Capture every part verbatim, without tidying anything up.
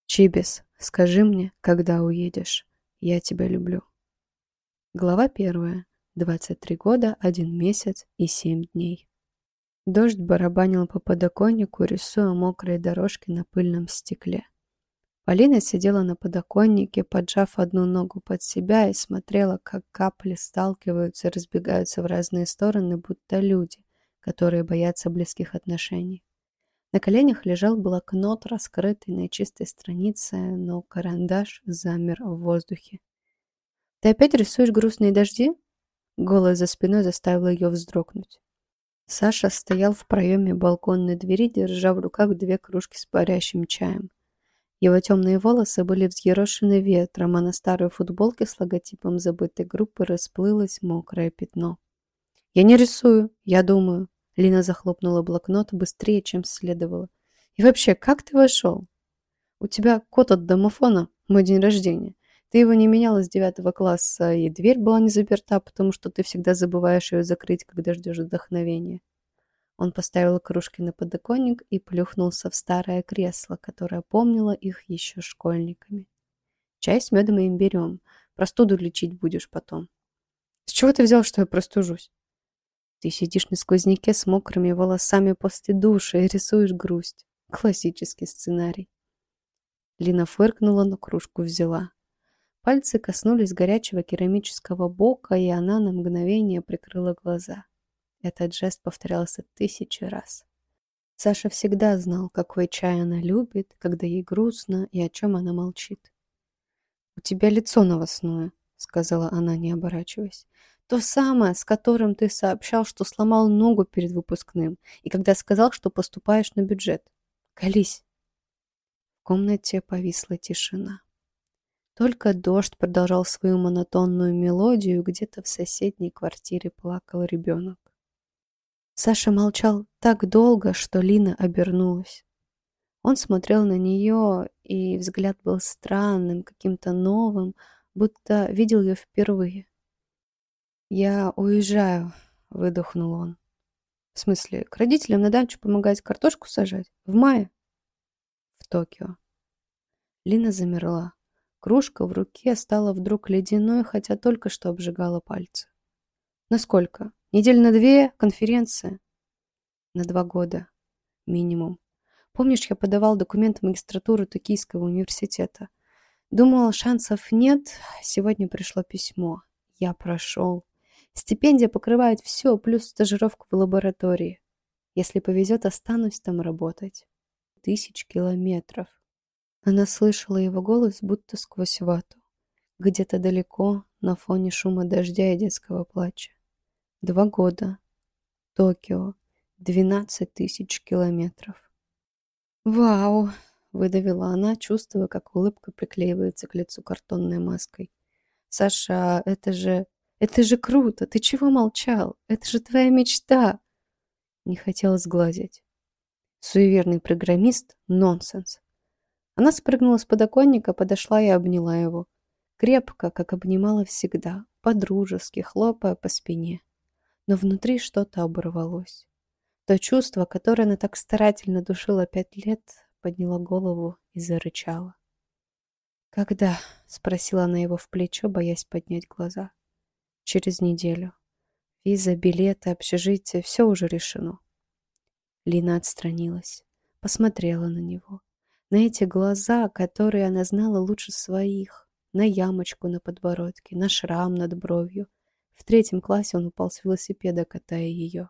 Чибис, скажи мне, когда уедешь. Я тебя люблю. Глава первая. Двадцать три года, один месяц и семь дней. Дождь барабанил по подоконнику, рисуя мокрые дорожки на пыльном стекле. Полина сидела на подоконнике, поджав одну ногу под себя и смотрела, как капли сталкиваются и разбегаются в разные стороны, будто люди, которые боятся близких отношений. На коленях лежал блокнот, раскрытый на чистой странице, но карандаш замер в воздухе. «Ты опять рисуешь грустные дожди?» Голос за спиной заставил ее вздрогнуть. Саша стоял в проеме балконной двери, держа в руках две кружки с парящим чаем. Его темные волосы были взъерошены ветром, а на старой футболке с логотипом забытой группы расплылось мокрое пятно. «Я не рисую, я думаю». Лина захлопнула блокнот быстрее, чем следовало. «И вообще, как ты вошел? У тебя код от домофона, мой день рождения. Ты его не меняла с девятого класса, и дверь была не заперта, потому что ты всегда забываешь ее закрыть, когда ждешь вдохновения». Он поставил кружки на подоконник и плюхнулся в старое кресло, которое помнило их еще школьниками. «Чай с медом и имбирем. Простуду лечить будешь потом». «С чего ты взял, что я простужусь?» «Ты сидишь на сквозняке с мокрыми волосами после душа и рисуешь грусть. Классический сценарий». Лина фыркнула, но кружку взяла. Пальцы коснулись горячего керамического бока, и она на мгновение прикрыла глаза. Этот жест повторялся тысячи раз. Саша всегда знал, какой чай она любит, когда ей грустно и о чем она молчит. «У тебя лицо новостное», — сказала она, не оборачиваясь. «То самое, с которым ты сообщал, что сломал ногу перед выпускным, и когда сказал, что поступаешь на бюджет. Колись». В комнате повисла тишина. Только дождь продолжал свою монотонную мелодию, где-то в соседней квартире плакал ребенок. Саша молчал так долго, что Лина обернулась. Он смотрел на нее, и взгляд был странным, каким-то новым, будто видел ее впервые. «Я уезжаю», — выдохнул он. «В смысле, к родителям на дачу помогать картошку сажать? В мае?» «В Токио». Лина замерла. Кружка в руке стала вдруг ледяной, хотя только что обжигала пальцы. «Насколько? Недель на две? Конференция?» «На два года. Минимум. Помнишь, я подавал документы в магистратуру Токийского университета? Думал, шансов нет. Сегодня пришло письмо. Я прошел. Стипендия покрывает все, плюс стажировку в лаборатории. Если повезет, останусь там работать. Тысяч километров». Она слышала его голос, будто сквозь вату. Где-то далеко, на фоне шума дождя и детского плача. Два года. Токио. Двенадцать тысяч километров. «Вау!» — выдавила она, чувствуя, как улыбка приклеивается к лицу картонной маской. «Саша, это же... это же круто! Ты чего молчал? Это же твоя мечта!» Не хотела сглазить. Суеверный программист — нонсенс. Она спрыгнула с подоконника, подошла и обняла его. Крепко, как обнимала всегда, по-дружески, хлопая по спине. Но внутри что-то оборвалось. То чувство, которое она так старательно душила пять лет, подняла голову и зарычала. «Когда?» — спросила она его в плечо, боясь поднять глаза. «Через неделю. Виза, билеты, общежитие — все уже решено». Лина отстранилась, посмотрела на него. На эти глаза, которые она знала лучше своих, на ямочку на подбородке, на шрам над бровью. В третьем классе он упал с велосипеда, катая ее.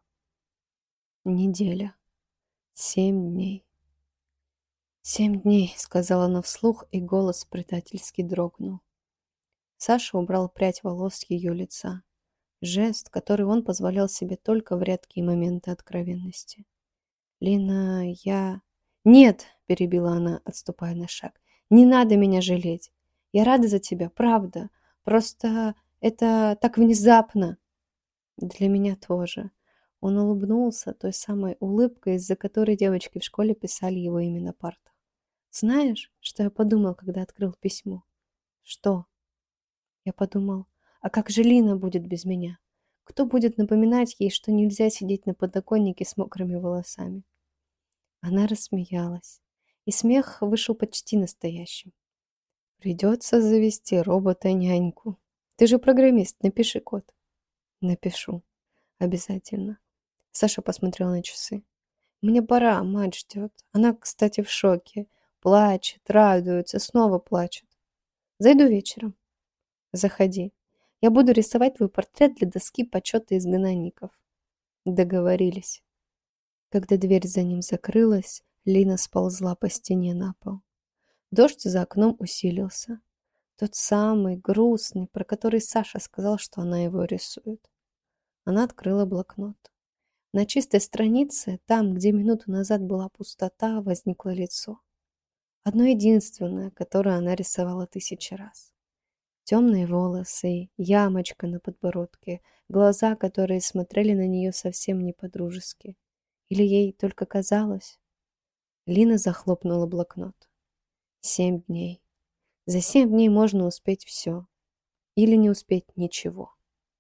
Неделя. Семь дней. «Семь дней», — сказала она вслух, и голос предательски дрогнул. Саша убрал прядь волос с ее лица. Жест, который он позволял себе только в редкие моменты откровенности. «Лина, я...» «Нет!» — перебила она, отступая на шаг. «Не надо меня жалеть. Я рада за тебя, правда. Просто это так внезапно». «Для меня тоже». Он улыбнулся той самой улыбкой, из-за которой девочки в школе писали его имя на партах. «Знаешь, что я подумал, когда открыл письмо?» «Что?» Я подумал, а как же Лина будет без меня? Кто будет напоминать ей, что нельзя сидеть на подоконнике с мокрыми волосами? Она рассмеялась. И смех вышел почти настоящим. Придется завести робота-няньку. Ты же программист, напиши код. Напишу. Обязательно. Саша посмотрела на часы. Мне пора, мать ждет. Она, кстати, в шоке. Плачет, радуется, снова плачет. Зайду вечером. Заходи. Я буду рисовать твой портрет для доски почета изгнанников. Договорились. Когда дверь за ним закрылась, Лина сползла по стене на пол. Дождь за окном усилился. Тот самый, грустный, про который Саша сказал, что она его рисует. Она открыла блокнот. На чистой странице, там, где минуту назад была пустота, возникло лицо. Одно единственное, которое она рисовала тысячи раз. Темные волосы, ямочка на подбородке, глаза, которые смотрели на нее совсем не по-дружески. Или ей только казалось? Лина захлопнула блокнот. Семь дней. За семь дней можно успеть все. Или не успеть ничего.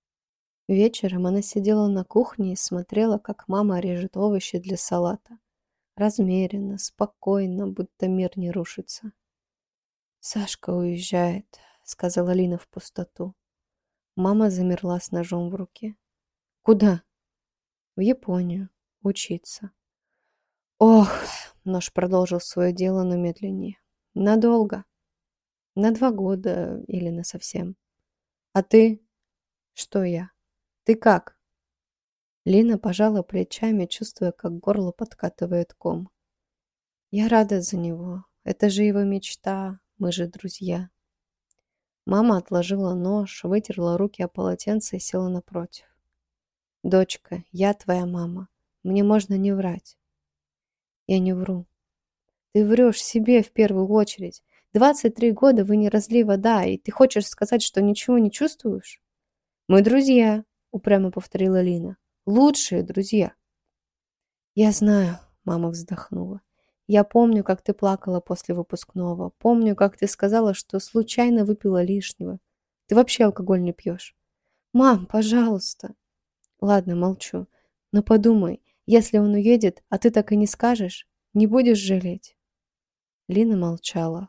Вечером она сидела на кухне и смотрела, как мама режет овощи для салата. Размеренно, спокойно, будто мир не рушится. «Сашка уезжает», — сказала Лина в пустоту. Мама замерла с ножом в руке. «Куда?» «В Японию. Учиться». «Ох!» — нож продолжил свое дело, но медленнее. «Надолго. На два года или на совсем. А ты?» «Что я? Ты как?» Лина пожала плечами, чувствуя, как горло подкатывает ком. «Я рада за него. Это же его мечта. Мы же друзья». Мама отложила нож, вытерла руки о полотенце и села напротив. «Дочка, я твоя мама. Мне можно не врать». «Я не вру. Ты врешь себе в первую очередь. Двадцать три года вы не разлей вода, и ты хочешь сказать, что ничего не чувствуешь?» «Мы друзья», — упрямо повторила Лина. «Лучшие друзья». «Я знаю», — мама вздохнула. «Я помню, как ты плакала после выпускного. Помню, как ты сказала, что случайно выпила лишнего. Ты вообще алкоголь не пьешь». «Мам, пожалуйста». «Ладно, молчу. Но подумай, если он уедет, а ты так и не скажешь, не будешь жалеть?» Лина молчала.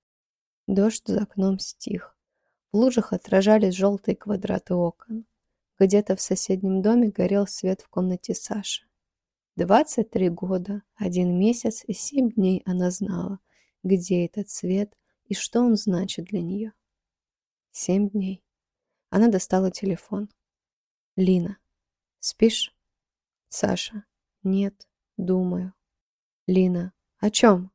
Дождь за окном стих. В лужах отражались желтые квадраты окон. Где-то в соседнем доме горел свет в комнате Саши. Двадцать три года, один месяц и семь дней она знала, где этот свет и что он значит для нее. Семь дней. Она достала телефон. «Лина, спишь?» «Саша, нет, думаю». «Лина, о чем?»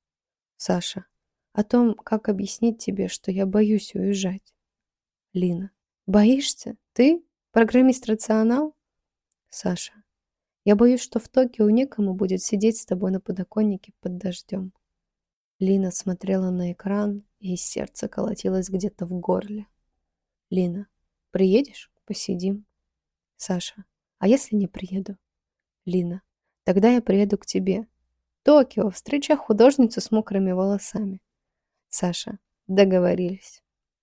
«Саша, о том, как объяснить тебе, что я боюсь уезжать». «Лина, боишься? Ты? Программист-рационал?» «Саша, я боюсь, что в Токио некому будет сидеть с тобой на подоконнике под дождем». Лина смотрела на экран, и сердце колотилось где-то в горле. «Лина, приедешь? Посидим». «Саша, а если не приеду?» «Лина, тогда я приеду к тебе. Токио, встреча художницу с мокрыми волосами». «Саша, договорились».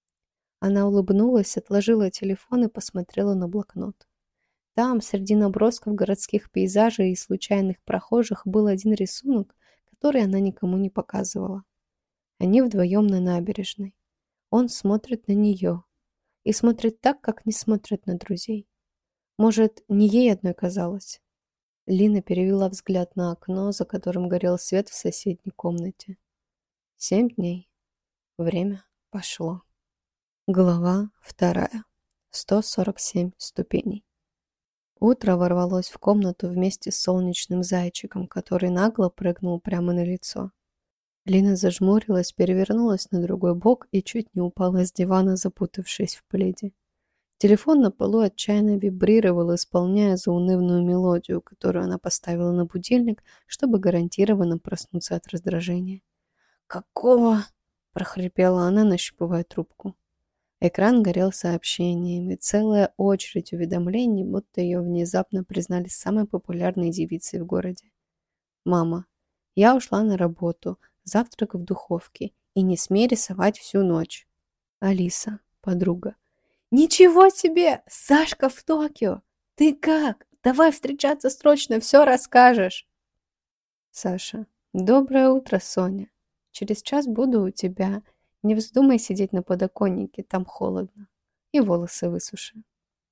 Она улыбнулась, отложила телефон и посмотрела на блокнот. Там, среди набросков городских пейзажей и случайных прохожих, был один рисунок, который она никому не показывала. Они вдвоем на набережной. Он смотрит на нее. И смотрит так, как не смотрят на друзей. Может, не ей одной казалось? Лина перевела взгляд на окно, за которым горел свет в соседней комнате. Семь дней. Время пошло. Глава вторая. сто сорок семь ступеней. Утро ворвалось в комнату вместе с солнечным зайчиком, который нагло прыгнул прямо на лицо. Лина зажмурилась, перевернулась на другой бок и чуть не упала с дивана, запутавшись в пледе. Телефон на полу отчаянно вибрировал, исполняя заунывную мелодию, которую она поставила на будильник, чтобы гарантированно проснуться от раздражения. «Какого?» – прохрипела она, нащупывая трубку. Экран горел сообщениями, целая очередь уведомлений, будто ее внезапно признали самой популярной девицей в городе. «Мама, я ушла на работу, завтрак в духовке, и не смей рисовать всю ночь». Алиса, подруга. «Ничего себе! Сашка в Токио! Ты как? Давай встречаться срочно, все расскажешь!» Саша. Доброе утро, Соня. Через час буду у тебя. Не вздумай сидеть на подоконнике, там холодно. И волосы высуши.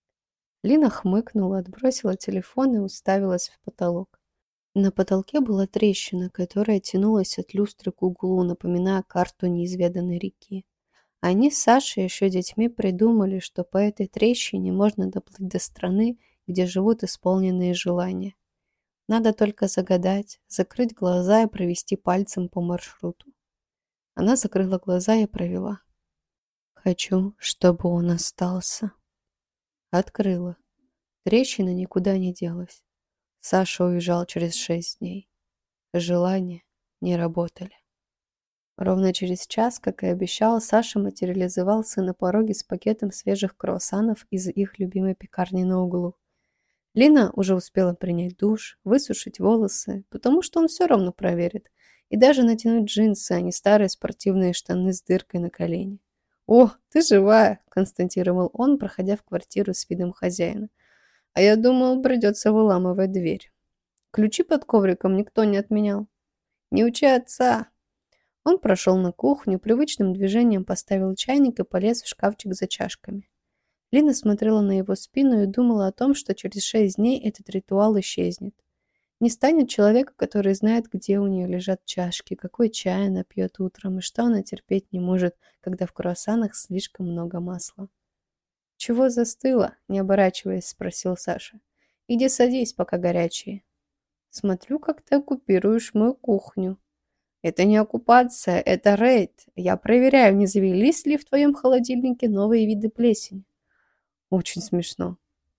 Лина хмыкнула, отбросила телефон и уставилась в потолок. На потолке была трещина, которая тянулась от люстры к углу, напоминая карту неизведанной реки. Они с Сашей еще детьми придумали, что по этой трещине можно доплыть до страны, где живут исполненные желания. Надо только загадать, закрыть глаза и провести пальцем по маршруту. Она закрыла глаза и провела. Хочу, чтобы он остался. Открыла. Трещина никуда не делась. Саша уезжал через шесть дней. Желания не работали. Ровно через час, как и обещал, Саша материализовался на пороге с пакетом свежих круассанов из их любимой пекарни на углу. Лина уже успела принять душ, высушить волосы, потому что он все равно проверит, и даже натянуть джинсы, а не старые спортивные штаны с дыркой на колене. «О, ты живая!» – констатировал он, проходя в квартиру с видом хозяина. «А я думал, придется выламывать дверь. Ключи под ковриком никто не отменял. Не учи отца!» Он прошел на кухню, привычным движением поставил чайник и полез в шкафчик за чашками. Лина смотрела на его спину и думала о том, что через шесть дней этот ритуал исчезнет. Не станет человека, который знает, где у нее лежат чашки, какой чай она пьет утром и что она терпеть не может, когда в круассанах слишком много масла. «Чего застыла?» – не оборачиваясь, спросил Саша. «Иди садись, пока горячие». «Смотрю, как ты оккупируешь мою кухню». «Это не оккупация, это рейд. Я проверяю, не завелись ли в твоем холодильнике новые виды плесени». «Очень смешно».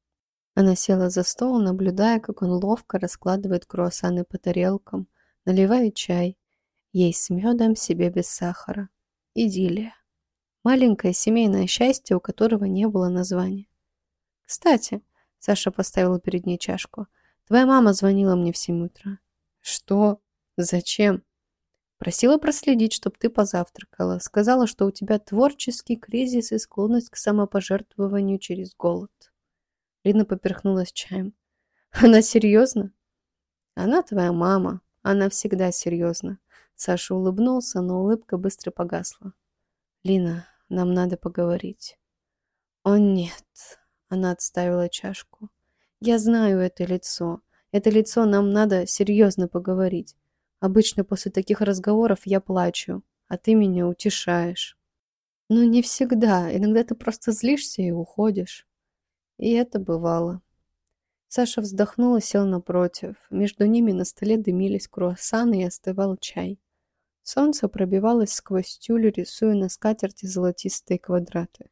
Она села за стол, наблюдая, как он ловко раскладывает круассаны по тарелкам, наливает чай. Ей с медом, себе без сахара. Идиллия. Маленькое семейное счастье, у которого не было названия. «Кстати», — Саша поставила перед ней чашку, — «твоя мама звонила мне в семь утра». «Что? Зачем?» «Просила проследить, чтобы ты позавтракала. Сказала, что у тебя творческий кризис и склонность к самопожертвованию через голод». Лина поперхнулась чаем. «Она серьезно?» «Она твоя мама. Она всегда серьезна». Саша улыбнулся, но улыбка быстро погасла. «Лина, нам надо поговорить». «О, нет». Она отставила чашку. «Я знаю это лицо. Это лицо нам надо серьезно поговорить. Обычно после таких разговоров я плачу, а ты меня утешаешь». «Ну, не всегда. Иногда ты просто злишься и уходишь». И это бывало. Саша вздохнул и сел напротив. Между ними на столе дымились круассаны и остывал чай. Солнце пробивалось сквозь тюль, рисуя на скатерти золотистые квадраты.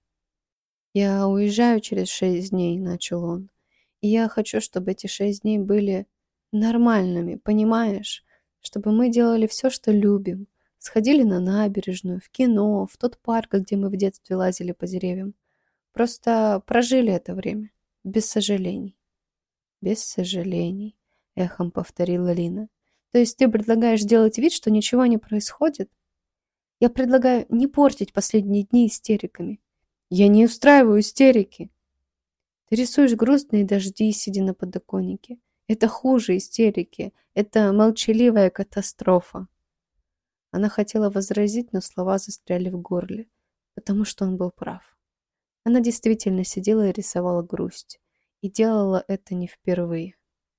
«Я уезжаю через шесть дней», — начал он. «И я хочу, чтобы эти шесть дней были нормальными, понимаешь? Чтобы мы делали все, что любим. Сходили на набережную, в кино, в тот парк, где мы в детстве лазили по деревьям. Просто прожили это время. Без сожалений». «Без сожалений», — эхом повторила Лина. «То есть ты предлагаешь делать вид, что ничего не происходит?» «Я предлагаю не портить последние дни истериками». «Я не устраиваю истерики». «Ты рисуешь грустные дожди, сидя на подоконнике. Это хуже истерики. Это молчаливая катастрофа». Она хотела возразить, но слова застряли в горле, потому что он был прав. Она действительно сидела и рисовала грусть. И делала это не впервые.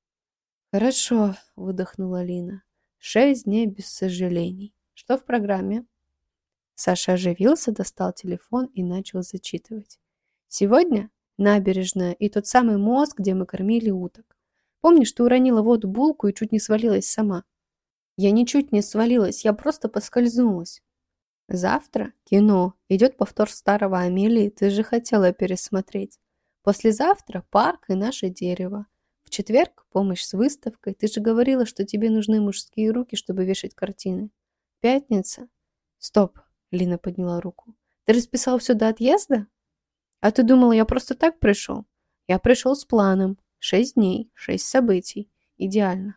«Хорошо», — выдохнула Лина. «Шесть дней без сожалений. Что в программе?» Саша оживился, достал телефон и начал зачитывать. «Сегодня набережная и тот самый мост, где мы кормили уток. Помнишь, ты уронила в воду булку и чуть не свалилась сама?» «Я ничуть не свалилась, я просто поскользнулась». «Завтра кино. Идет повтор старого Амелии, ты же хотела пересмотреть. Послезавтра парк и наше дерево. В четверг помощь с выставкой. Ты же говорила, что тебе нужны мужские руки, чтобы вешать картины. Пятница. Стоп, Лина подняла руку. Ты расписал все до отъезда? А ты думала, я просто так пришел? Я пришел с планом. Шесть дней, шесть событий. Идеально.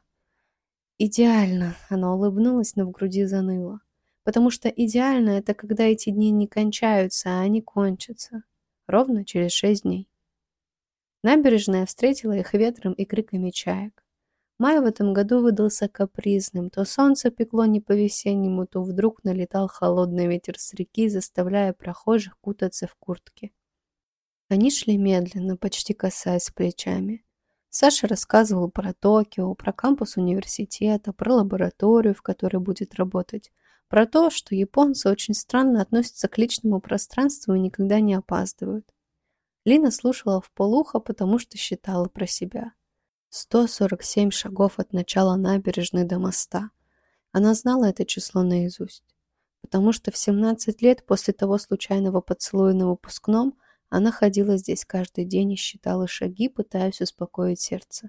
Идеально. Она улыбнулась, но в груди заныло. Потому что идеально это когда эти дни не кончаются, а они кончатся. Ровно через шесть дней. Набережная встретила их ветром и криками чаек. Май в этом году выдался капризным. То солнце пекло не по-весеннему, то вдруг налетал холодный ветер с реки, заставляя прохожих кутаться в куртки. Они шли медленно, почти касаясь плечами. Саша рассказывал про Токио, про кампус университета, про лабораторию, в которой будет работать, про то, что японцы очень странно относятся к личному пространству и никогда не опаздывают. Лина слушала вполуха, потому что считала про себя. сто сорок семь шагов от начала набережной до моста. Она знала это число наизусть, потому что в семнадцать лет после того случайного поцелуя на выпускном она ходила здесь каждый день и считала шаги, пытаясь успокоить сердце.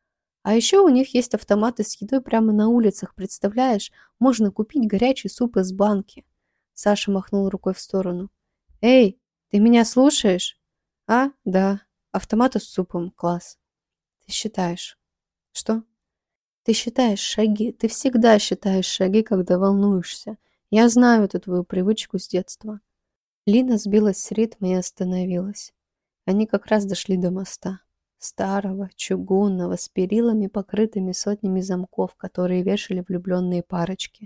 А еще у них есть автоматы с едой прямо на улицах, представляешь? Можно купить горячий суп из банки. Саша махнул рукой в сторону. «Эй, ты меня слушаешь?» «А, да. Автоматы с супом. Класс. Ты считаешь». «Что?» «Ты считаешь шаги. Ты всегда считаешь шаги, когда волнуешься. Я знаю эту твою привычку с детства». Лина сбилась с ритма и остановилась. Они как раз дошли до моста. Старого, чугунного, с перилами, покрытыми сотнями замков, которые вешали влюбленные парочки.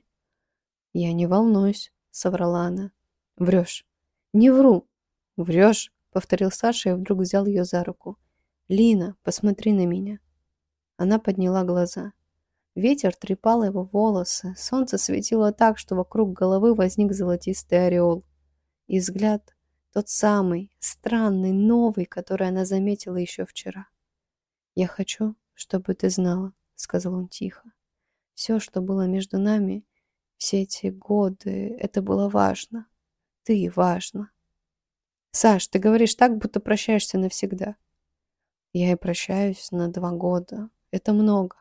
«Я не волнуюсь», — соврала она. «Врешь». «Не вру». «Врешь», — повторил Саша и вдруг взял ее за руку. «Лина, посмотри на меня». Она подняла глаза. Ветер трепал его волосы, солнце светило так, что вокруг головы возник золотистый ореол. И взгляд тот самый, странный, новый, который она заметила еще вчера. «Я хочу, чтобы ты знала», — сказал он тихо. «Все, что было между нами, все эти годы, это было важно. Ты важна». «Саш, ты говоришь так, будто прощаешься навсегда». «Я и прощаюсь на два года. Это много.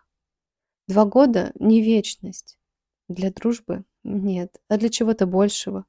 Два года — не вечность. Для дружбы — нет, а для чего-то большего».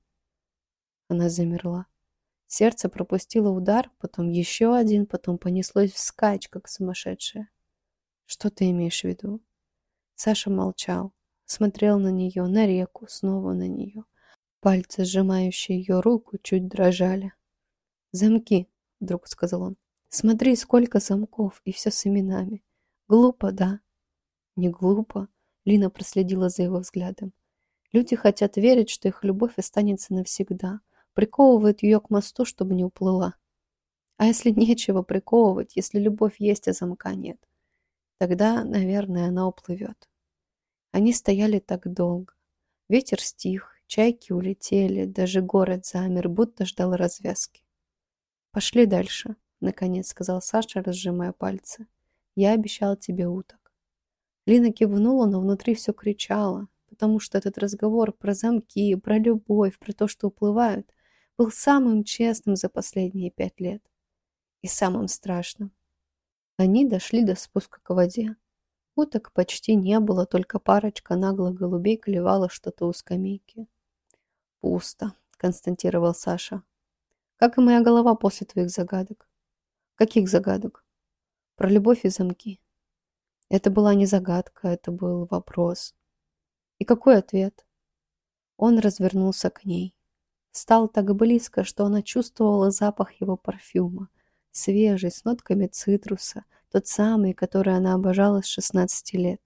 Она замерла. Сердце пропустило удар, потом еще один, потом понеслось вскачь, как сумасшедшее. «Что ты имеешь в виду?» Саша молчал, смотрел на нее, на реку, снова на нее. Пальцы, сжимающие ее руку, чуть дрожали. «Замки», — вдруг сказал он. «Смотри, сколько замков, и все с именами. Глупо, да?» «Не глупо», — Лина проследила за его взглядом. «Люди хотят верить, что их любовь останется навсегда, приковывают ее к мосту, чтобы не уплыла. А если нечего приковывать, если любовь есть, а замка нет, тогда, наверное, она уплывет». Они стояли так долго. Ветер стих, чайки улетели, даже город замер, будто ждал развязки. «Пошли дальше», — наконец сказал Саша, разжимая пальцы. «Я обещал тебе уток». Лина кивнула, но внутри все кричало, потому что этот разговор про замки, про любовь, про то, что уплывают, был самым честным за последние пять лет. И самым страшным. Они дошли до спуска к воде. Уток почти не было, только парочка наглых голубей клевала что-то у скамейки. «Пусто», — констатировал Саша. «Как и моя голова после твоих загадок». «Каких загадок?» «Про любовь и замки». Это была не загадка, это был вопрос. «И какой ответ?» Он развернулся к ней. Стал так близко, что она чувствовала запах его парфюма, свежий, с нотками цитруса, тот самый, который она обожала с шестнадцати лет.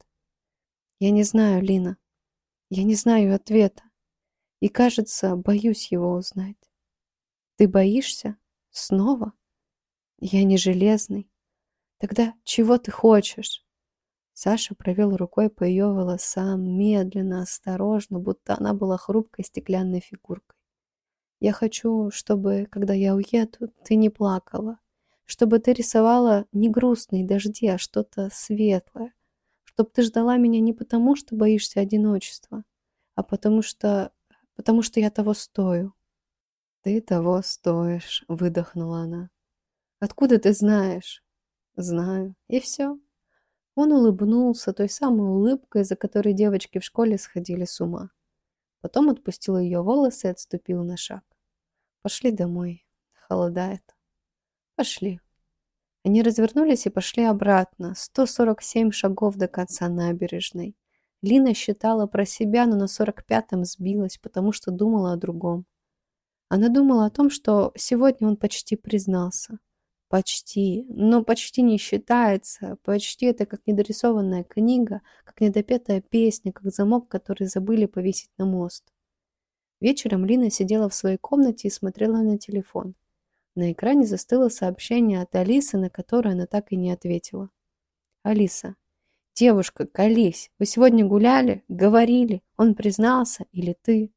«Я не знаю, Лина. Я не знаю ответа. И, кажется, боюсь его узнать». «Ты боишься? Снова?» «Я не железный». «Тогда чего ты хочешь?» Саша провел рукой по ее волосам, медленно, осторожно, будто она была хрупкой стеклянной фигуркой. «Я хочу, чтобы, когда я уеду, ты не плакала, чтобы ты рисовала не грустные дожди, а что-то светлое, чтобы ты ждала меня не потому, что боишься одиночества, а потому что... потому что я того стою». «Ты того стоишь», — выдохнула она. «Откуда ты знаешь?» «Знаю. И все». Он улыбнулся той самой улыбкой, за которой девочки в школе сходили с ума. Потом отпустил ее волосы и отступил на шаг. «Пошли домой. Холодает». «Пошли». Они развернулись и пошли обратно. сто сорок семь шагов до конца набережной. Лина считала про себя, но на сорок пятом сбилась, потому что думала о другом. Она думала о том, что сегодня он почти признался. Почти, но почти не считается. Почти это как недорисованная книга, как недопетая песня, как замок, который забыли повесить на мост. Вечером Лина сидела в своей комнате и смотрела на телефон. На экране застыло сообщение от Алисы, на которое она так и не ответила. «Алиса, девушка, колись, вы сегодня гуляли, говорили, он признался или ты?»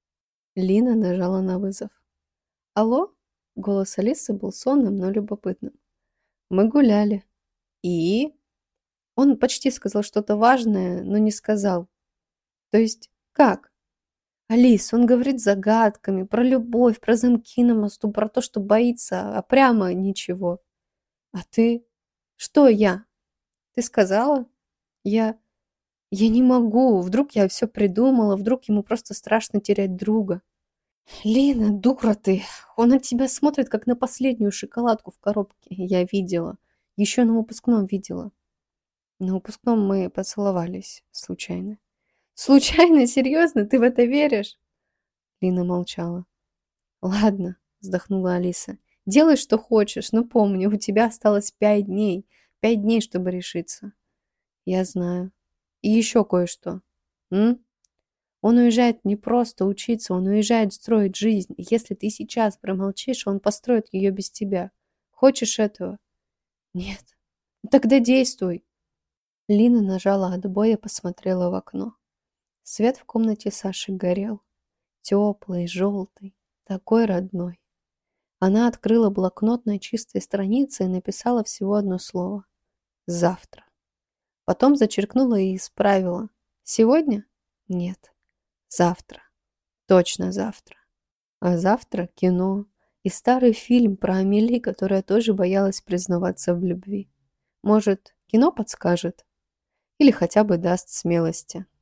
Лина нажала на вызов. «Алло?» Голос Алисы был сонным, но любопытным. «Мы гуляли». «И?» Он почти сказал что-то важное, но не сказал. «То есть как?» «Алис, он говорит загадками, про любовь, про замки на мосту, про то, что боится, а прямо ничего». «А ты?» «Что я?» «Ты сказала?» «Я... я не могу. Вдруг я все придумала, вдруг ему просто страшно терять друга». «Лина, дура ты! Он от тебя смотрит, как на последнюю шоколадку в коробке. Я видела. Еще на выпускном видела». «На выпускном мы поцеловались. Случайно». «Случайно? Серьезно? Ты в это веришь?» Лина молчала. «Ладно», вздохнула Алиса. «Делай, что хочешь, но помни, у тебя осталось пять дней. Пять дней, чтобы решиться». «Я знаю. И еще кое-что. М? Он уезжает не просто учиться, он уезжает строить жизнь. И если ты сейчас промолчишь, он построит ее без тебя. Хочешь этого?» «Нет». «Тогда действуй». Лина нажала отбой и посмотрела в окно. Свет в комнате Саши горел. Теплый, желтый, такой родной. Она открыла блокнот на чистой странице и написала всего одно слово. «Завтра». Потом зачеркнула и исправила. «Сегодня? Нет. Завтра. Точно завтра». А завтра кино и старый фильм про Амели, которая тоже боялась признаваться в любви. Может, кино подскажет? Или хотя бы даст смелости.